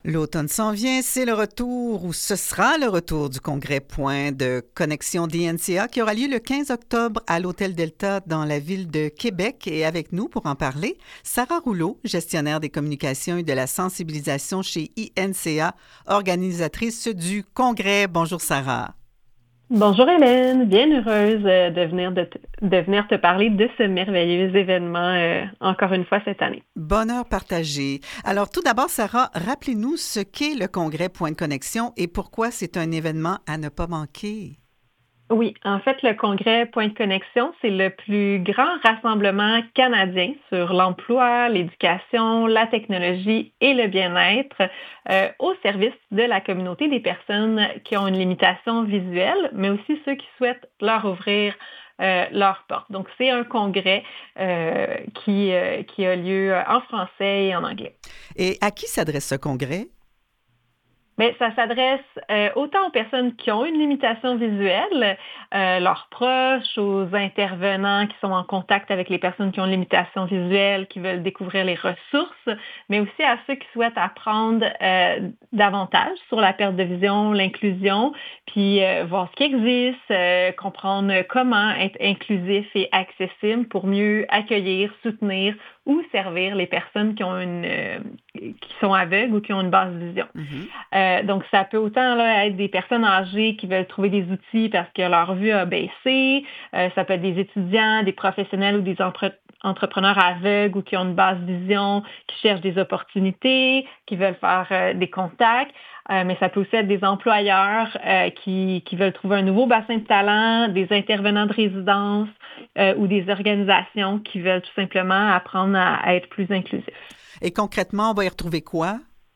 L'automne s'en vient, c'est le retour, ou ce sera le retour du congrès Point de connexion d'INCA qui aura lieu le 15 octobre à l'Hôtel Delta dans la ville de Québec. Et avec nous pour en parler, Sarah Rouleau, gestionnaire des communications et de la sensibilisation chez INCA, organisatrice du congrès. Bonjour Sarah. Bonjour Hélène, bien heureuse de venir te parler de ce merveilleux événement encore une fois cette année. Bonheur partagé. Alors tout d'abord, Sarah, rappelez-nous ce qu'est le congrès Point de connexion et pourquoi c'est un événement à ne pas manquer. Oui, en fait, le congrès Point de connexion, c'est le plus grand rassemblement canadien sur l'emploi, l'éducation, la technologie et le bien-être au service de la communauté des personnes qui ont une limitation visuelle, mais aussi ceux qui souhaitent leur ouvrir leurs portes. Donc, c'est un congrès qui a lieu en français et en anglais. Et à qui s'adresse ce congrès? Mais ça s'adresse autant aux personnes qui ont une limitation visuelle, leurs proches, aux intervenants qui sont en contact avec les personnes qui ont une limitation visuelle, qui veulent découvrir les ressources, mais aussi à ceux qui souhaitent apprendre davantage sur la perte de vision, l'inclusion, puis voir ce qui existe, comprendre comment être inclusif et accessible pour mieux accueillir, soutenir ou servir les personnes qui sont aveugles ou qui ont une basse vision. Mhm. Donc, ça peut autant là, être des personnes âgées qui veulent trouver des outils parce que leur vue a baissé. Ça peut être des étudiants, des professionnels ou des entrepreneurs aveugles ou qui ont une basse vision, qui cherchent des opportunités, qui veulent faire des contacts. Mais ça peut aussi être des employeurs qui veulent trouver un nouveau bassin de talent, des intervenants de résidence ou des organisations qui veulent tout simplement apprendre à être plus inclusifs. Et concrètement, on va y retrouver quoi?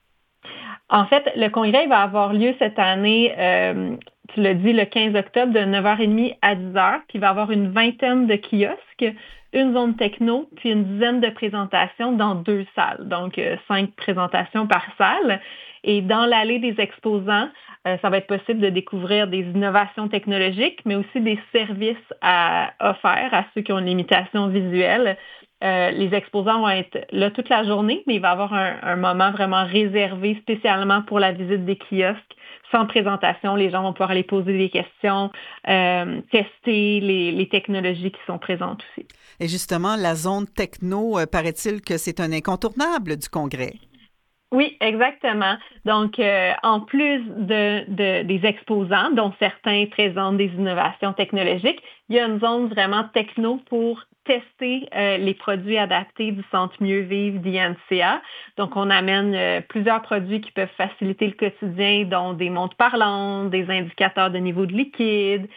En fait, le congrès va avoir lieu cette année, tu l'as dit, le 15 octobre, de 9h30 à 10h, puis il va y avoir une vingtaine de kiosques, une zone techno, puis une dizaine de présentations dans 2 salles, donc 5 présentations par salle. Et dans l'allée des exposants, ça va être possible de découvrir des innovations technologiques, mais aussi des services offerts à ceux qui ont une limitation visuelle. Les exposants vont être là toute la journée, mais il va y avoir un moment vraiment réservé spécialement pour la visite des kiosques. Sans présentation, les gens vont pouvoir aller poser des questions, tester les technologies qui sont présentes aussi. Et justement, la zone techno, paraît-il que c'est un incontournable du congrès. Oui, exactement. Donc, en plus des exposants, dont certains présentent des innovations technologiques, il y a une zone vraiment techno pour tester les produits adaptés du Centre Mieux Vivre d'INCA. Donc, on amène plusieurs produits qui peuvent faciliter le quotidien, dont des montres parlantes, des indicateurs de niveau de liquide,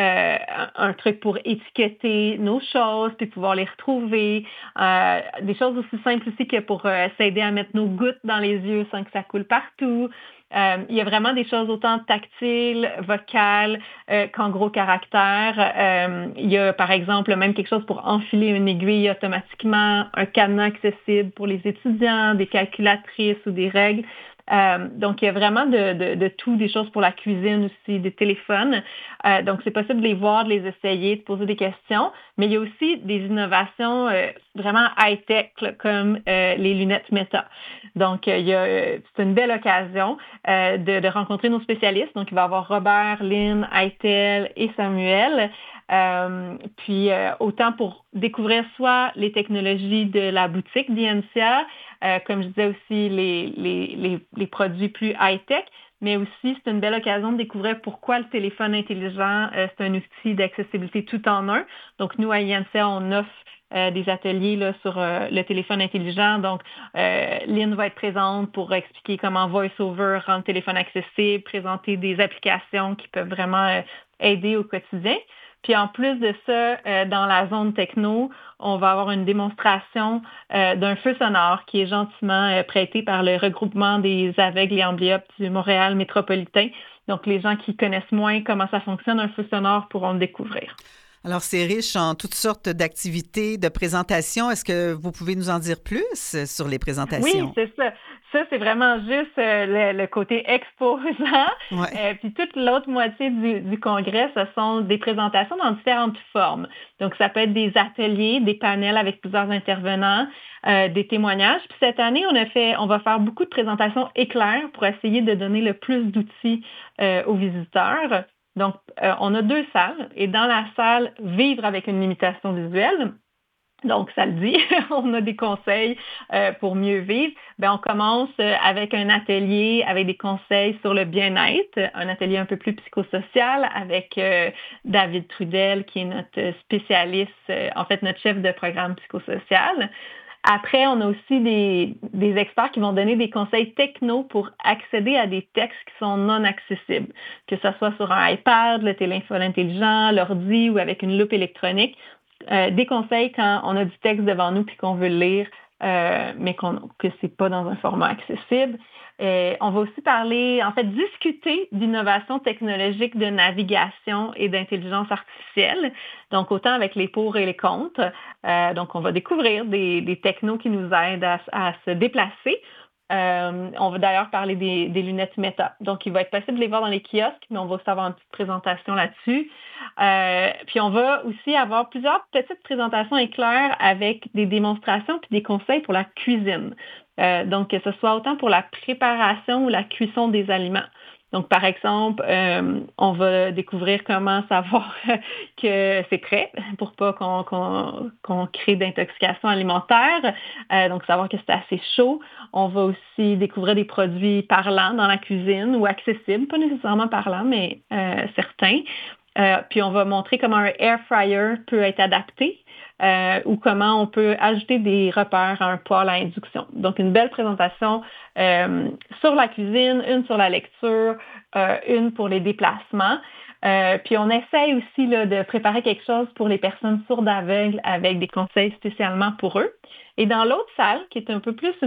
un truc pour étiqueter nos choses, puis pouvoir les retrouver. Des choses aussi simples aussi que pour s'aider à mettre nos gouttes dans les yeux sans que ça coule partout. Il y a vraiment des choses autant tactiles, vocales qu'en gros caractères. Il y a par exemple même quelque chose pour enfiler une aiguille automatiquement, un cadenas accessible pour les étudiants, des calculatrices ou des règles. Donc, il y a vraiment de tout, des choses pour la cuisine aussi, des téléphones. Donc, c'est possible de les voir, de les essayer, de poser des questions. Mais il y a aussi des innovations vraiment high-tech, là, comme les lunettes Meta. Donc, c'est une belle occasion de rencontrer nos spécialistes. Donc, il va y avoir Robert, Lynn, Aitel et Samuel. Puis, autant pour découvrir soit les technologies de la boutique d'INCA, comme je disais aussi, les produits plus high-tech, mais aussi c'est une belle occasion de découvrir pourquoi le téléphone intelligent, c'est un outil d'accessibilité tout en un. Donc, nous, à INCA, on offre des ateliers là, sur le téléphone intelligent. Donc, Lynn va être présente pour expliquer comment VoiceOver rend le téléphone accessible, présenter des applications qui peuvent vraiment aider au quotidien. Puis en plus de ça, dans la zone techno, on va avoir une démonstration d'un feu sonore qui est gentiment prêté par le regroupement des aveugles et amblyopes du Montréal métropolitain. Donc, les gens qui connaissent moins comment ça fonctionne, un feu sonore pourront le découvrir. Alors, c'est riche en toutes sortes d'activités, de présentations. Est-ce que vous pouvez nous en dire plus sur les Oui, présentations? c'est ça. Ça, c'est vraiment juste le côté exposant. Ouais. Puis toute l'autre moitié du congrès, ce sont des présentations dans différentes formes. Donc, ça peut être des ateliers, des panels avec plusieurs intervenants, des témoignages. Puis cette année, on va faire beaucoup de présentations éclairs pour essayer de donner le plus d'outils aux visiteurs. Donc, on a 2 salles et dans la salle Vivre avec une limitation visuelle, donc ça le dit, on a des conseils pour mieux vivre. On commence avec un atelier avec des conseils sur le bien-être, un atelier un peu plus psychosocial avec David Trudel qui est notre spécialiste, en fait notre chef de programme psychosocial. Après, on a aussi des experts qui vont donner des conseils techno pour accéder à des textes qui sont non accessibles, que ce soit sur un iPad, le téléphone intelligent, l'ordi ou avec une loupe électronique. Des conseils quand on a du texte devant nous puis qu'on veut le lire, mais que c'est pas dans un format accessible. On va aussi parler, en fait, discuter d'innovation technologique de navigation et d'intelligence artificielle, donc autant avec les pour et les contre. Donc, on va découvrir des technos qui nous aident à se déplacer. On va d'ailleurs parler des lunettes Meta. Donc, il va être possible de les voir dans les kiosques, mais on va aussi avoir une petite présentation là-dessus. Puis, on va aussi avoir plusieurs petites présentations éclairs avec des démonstrations puis des conseils pour la cuisine. Donc, que ce soit autant pour la préparation ou la cuisson des aliments. Donc, par exemple, on va découvrir comment savoir que c'est prêt pour pas qu'on crée d'intoxication alimentaire. Donc, savoir que c'est assez chaud. On va aussi découvrir des produits parlants dans la cuisine ou accessibles, pas nécessairement parlants, mais certains. Puis, on va montrer comment un air fryer peut être adapté. Ou comment on peut ajouter des repères à un poêle à induction. Donc, une belle présentation sur la cuisine, une sur la lecture, une pour les déplacements. Puis, on essaye aussi là, de préparer quelque chose pour les personnes sourdes aveugles avec des conseils spécialement pour eux. Et dans l'autre salle, qui est un peu plus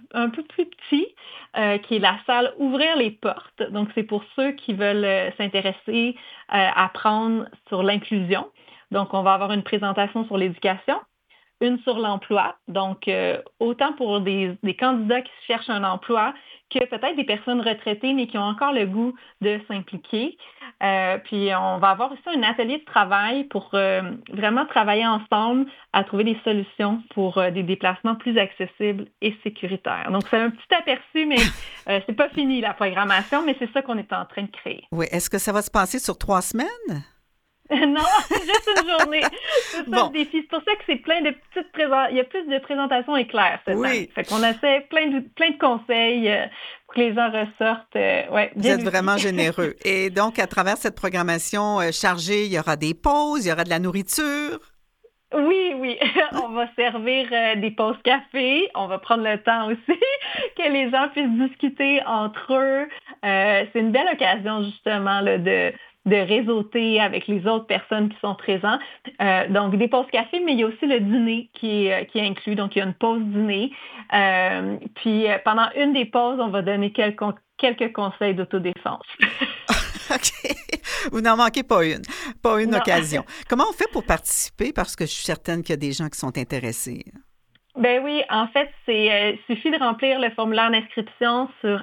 petit, qui est la salle Ouvrir les portes. Donc, c'est pour ceux qui veulent s'intéresser, apprendre sur l'inclusion. Donc, on va avoir une présentation sur l'éducation, une sur l'emploi. Donc, autant pour des candidats qui cherchent un emploi que peut-être des personnes retraitées, mais qui ont encore le goût de s'impliquer. Puis, on va avoir aussi un atelier de travail pour vraiment travailler ensemble à trouver des solutions pour des déplacements plus accessibles et sécuritaires. Donc, c'est un petit aperçu, mais c'est pas fini la programmation, mais c'est ça qu'on est en train de créer. Oui. Est-ce que ça va se passer sur 3 semaines? Non, c'est juste une journée. C'est ça le défi. C'est pour ça que c'est plein de petites présentations. Il y a plus de présentations éclairs cette année. Fait qu'on essaie plein de conseils pour que les gens ressortent. Ouais, Vous êtes vraiment généreux. Et donc, à travers cette programmation chargée, il y aura des pauses, il y aura de la nourriture. Oui. On va servir des pauses café. On va prendre le temps aussi que les gens puissent discuter entre eux. C'est une belle occasion, justement, là, de réseauter avec les autres personnes qui sont présentes. Donc, des pauses café, mais il y a aussi le dîner qui est inclus. Donc, il y a une pause dîner. Puis, pendant une des pauses, on va donner quelques conseils d'autodéfense. OK. Vous n'en manquez pas une Non. occasion. Comment on fait pour participer? Parce que je suis certaine qu'il y a des gens qui sont intéressés. Ben oui, en fait, il suffit de remplir le formulaire d'inscription sur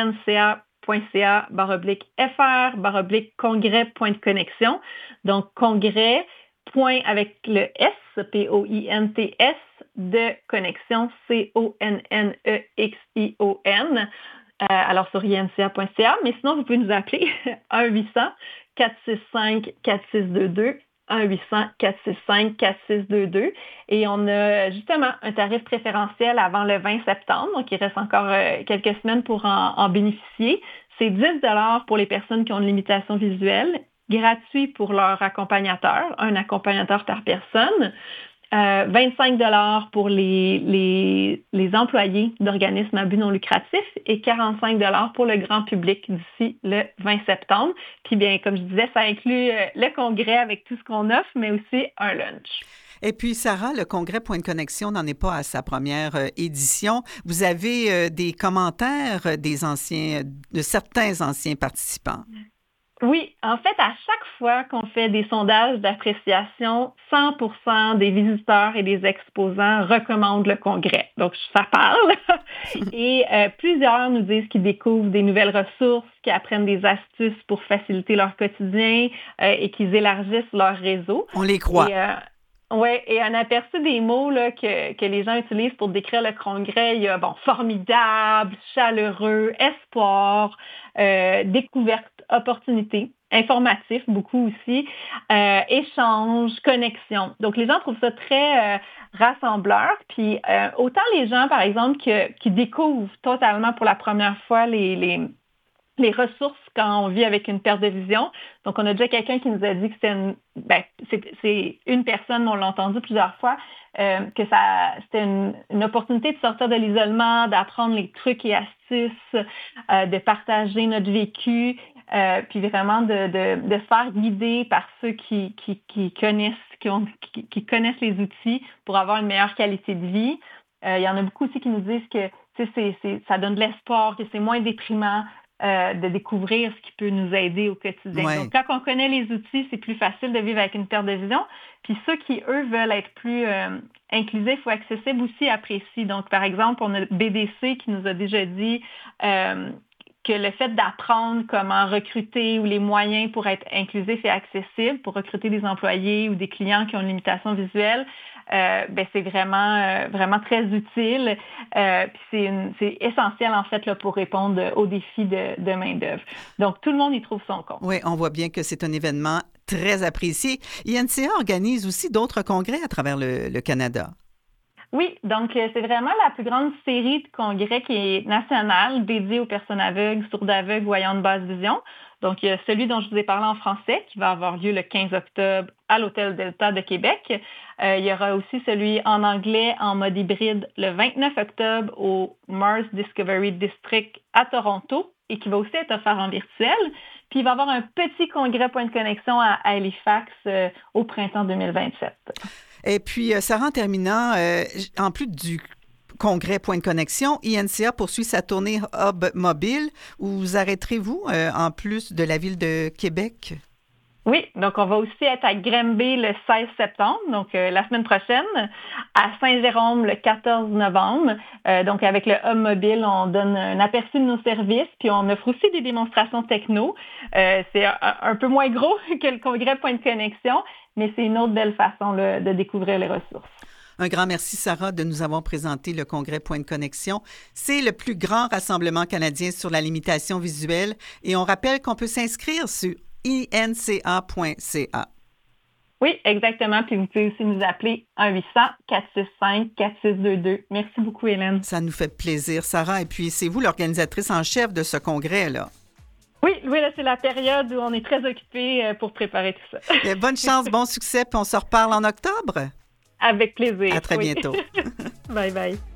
inca.ca/fr/congrès.de connexion. Donc, congrès, point avec le S, POINTS, de connexion, CONNEXION. Alors, sur inca.ca, mais sinon, vous pouvez nous appeler 1-800-465-4622, 1-800-465-4622. Et on a justement un tarif préférentiel avant le 20 septembre, donc il reste encore quelques semaines pour en bénéficier. C'est 10 $ pour les personnes qui ont une limitation visuelle, gratuit pour leur accompagnateur, un accompagnateur par personne. 25 $ pour les employés d'organismes à but non lucratif et 45 $ pour le grand public d'ici le 20 septembre. Puis bien, comme je disais, ça inclut le congrès avec tout ce qu'on offre, mais aussi un lunch. Et puis, Sarah, le congrès Point de connexion n'en est pas à sa première édition. Vous avez des commentaires de certains anciens participants. Oui, en fait, à chaque fois qu'on fait des sondages d'appréciation, 100% des visiteurs et des exposants recommandent le congrès. Donc, ça parle. Et plusieurs nous disent qu'ils découvrent des nouvelles ressources, qu'ils apprennent des astuces pour faciliter leur quotidien et qu'ils élargissent leur réseau. On les croit. Et ouais, et un aperçu des mots là, que les gens utilisent pour décrire le congrès, il y a formidable, chaleureux, espoir, découverte, opportunité, informatif beaucoup aussi, échange, connexion. Donc les gens trouvent ça très rassembleur. Puis autant les gens, par exemple, qui découvrent totalement pour la première fois les ressources quand on vit avec une perte de vision. Donc, on a déjà quelqu'un qui nous a dit que c'est une personne, mais on l'a entendu plusieurs fois, que c'était une opportunité de sortir de l'isolement, d'apprendre les trucs et astuces, de partager notre vécu, puis vraiment de se faire guider par ceux qui connaissent, qui connaissent les outils pour avoir une meilleure qualité de vie. Il y en a beaucoup aussi qui nous disent que ça donne de l'espoir, que c'est moins déprimant, de découvrir ce qui peut nous aider au quotidien. Ouais. Donc, quand on connaît les outils, c'est plus facile de vivre avec une perte de vision. Puis ceux qui, eux, veulent être plus inclusifs ou accessibles aussi apprécient. Donc, par exemple, on a BDC qui nous a déjà dit que le fait d'apprendre comment recruter ou les moyens pour être inclusif et accessible, pour recruter des employés ou des clients qui ont une limitation visuelle, c'est vraiment très utile. Puis c'est essentiel, en fait, là, pour répondre aux défis de main-d'œuvre. Donc, tout le monde y trouve son compte. Oui, on voit bien que c'est un événement très apprécié. INCA organise aussi d'autres congrès à travers le Canada. Oui, donc c'est vraiment la plus grande série de congrès qui est nationale, dédiée aux personnes aveugles, sourdes aveugles, voyantes basse vision. Donc, il y a celui dont je vous ai parlé en français qui va avoir lieu le 15 octobre à l'Hôtel Delta de Québec. Il y aura aussi celui en anglais en mode hybride le 29 octobre au Mars Discovery District à Toronto et qui va aussi être offert en virtuel. Puis, il va y avoir un petit congrès point de connexion à Halifax au printemps 2027. Et puis, Sarah, en terminant, en plus du congrès Point de connexion, INCA poursuit sa tournée Hub Mobile. Où vous arrêterez-vous en plus de la ville de Québec? Oui, donc on va aussi être à Granby le 16 septembre, donc la semaine prochaine, à Saint-Jérôme le 14 novembre. Donc avec le Hub Mobile, on donne un aperçu de nos services, puis on offre aussi des démonstrations techno. C'est un peu moins gros que le congrès Point de connexion, mais c'est une autre belle façon là, de découvrir les ressources. Un grand merci, Sarah, de nous avoir présenté le congrès Point de connexion. C'est le plus grand rassemblement canadien sur la limitation visuelle et on rappelle qu'on peut s'inscrire sur inca.ca. Oui, exactement. Puis vous pouvez aussi nous appeler 1-800-465-4622. Merci beaucoup, Hélène. Ça nous fait plaisir, Sarah. Et puis, c'est vous l'organisatrice en chef de ce congrès-là. Oui, là, c'est la période où on est très occupé pour préparer tout ça. Et bonne chance, bon succès, puis on se reparle en octobre. Avec plaisir. À très bientôt. Bye bye.